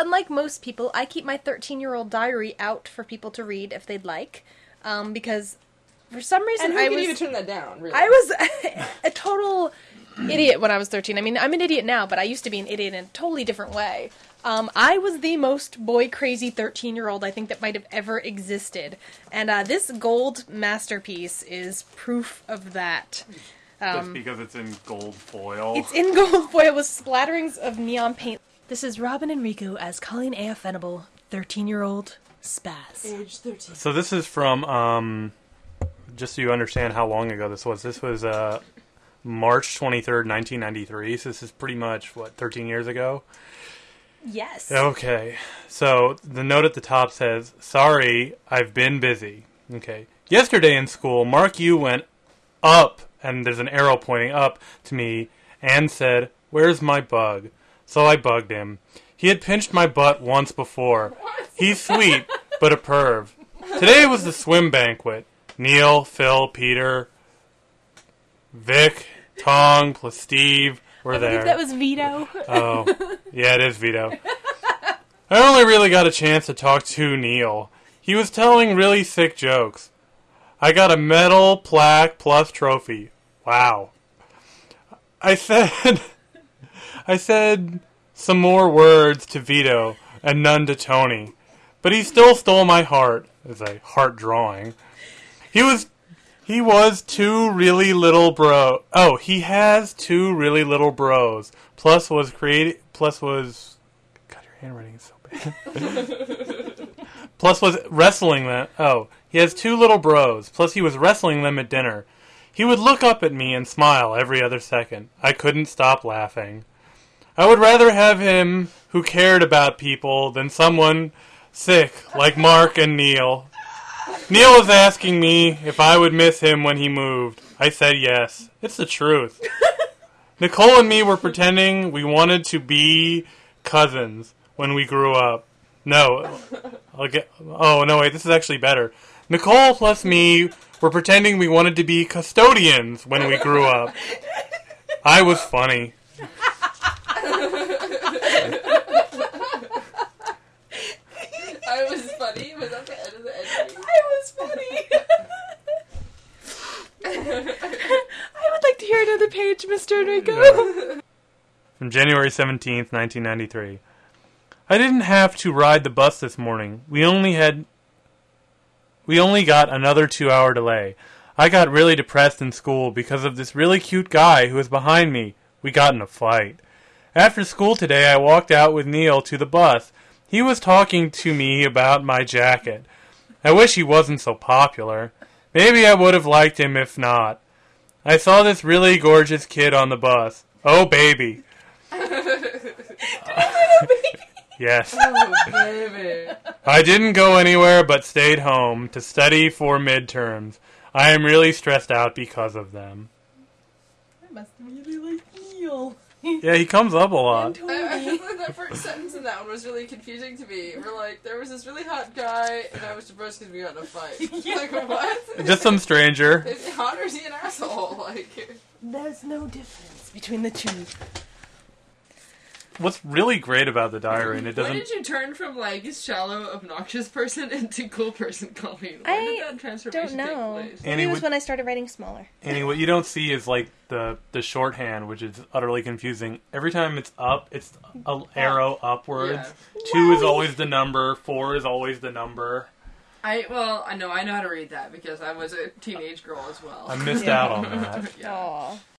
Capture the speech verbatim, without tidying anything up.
unlike most people, I keep my thirteen-year-old diary out for people to read if they'd like, um, because for some reason and who I could was even turn that down. Really, I was a total idiot when I was thirteen. I mean, I'm an idiot now, but I used to be an idiot in a totally different way. Um, I was the most boy-crazy thirteen-year-old I think that might have ever existed, and uh, this gold masterpiece is proof of that. Um, Just because it's in gold foil. It's in gold foil with splatterings of neon paint. This is Robin Enrico as Colleen A F. Venable, thirteen-year-old spaz. age thirteen. So this is from, um, just so you understand how long ago this was, this was uh, March twenty-third, nineteen ninety-three, so this is pretty much, what, thirteen years ago? Yes. Okay, so the note at the top says, sorry, I've been busy. Okay. Yesterday in school, Mark Yu went up, and there's an arrow pointing up to me, and said, where's my bug? So I bugged him. He had pinched my butt once before. What? He's sweet, but a perv. Today was the swim banquet. Neil, Phil, Peter, Vic, Tong, plus Steve were I there. believe that was Vito. Oh, yeah, it is Vito. I only really got a chance to talk to Neil. He was telling really sick jokes. I got a medal, plaque, plus trophy. Wow. I said... I said some more words to Vito and none to Tony. But he still stole my heart. It's a heart drawing. He was... He was two really little bro... Oh, he has two really little bros. Plus was creating... Plus was... God, your handwriting is so bad. Plus was wrestling them... Oh, he has two little bros. Plus he was wrestling them at dinner. He would look up at me and smile every other second. I couldn't stop laughing. I would rather have him who cared about people than someone sick like Mark and Neil. Neil was asking me if I would miss him when he moved. I said yes. It's the truth. Nicole and me were pretending we wanted to be cousins when we grew up. No. I'll get, oh, no, wait, this is actually better. Nicole plus me were pretending we wanted to be custodians when we grew up. I was funny. I was funny. Was that the end of the entry? I was funny. I would like to hear another page, Mister Enrico. From January seventeenth, nineteen ninety-three. I didn't have to ride the bus this morning. We only had... We only got another two-hour delay. I got really depressed in school because of this really cute guy who was behind me. We got in a fight. After school today, I walked out with Neil to the bus. He was talking to me about my jacket. I wish he wasn't so popular. Maybe I would have liked him if not. I saw this really gorgeous kid on the bus. Oh, baby. Yes. Oh, baby. I didn't go anywhere but stayed home to study for midterms. I am really stressed out because of them. I must really like Neil. Yeah, he comes up a lot. I, I feel like that first sentence in that one was really confusing to me. We're like, there was this really hot guy, and I was depressed because we got in a fight. Yeah. Like, what? Just some stranger. Is he hot or is he an asshole? Like, There's no difference between the two. What's really great about the diary, and it when doesn't... did you turn from, like, shallow, obnoxious person into cool person, Colleen? When I did that transformation don't know. take place? Annie, Maybe it was would- when I started writing smaller. Annie, what you don't see is, like, the, the shorthand, which is utterly confusing. Every time it's up, it's an arrow upwards. Yeah. Two is always the number. Four is always the number. I, well, I know, I know how to read that because I was a teenage girl as well. I missed out on that. Yeah. Aw.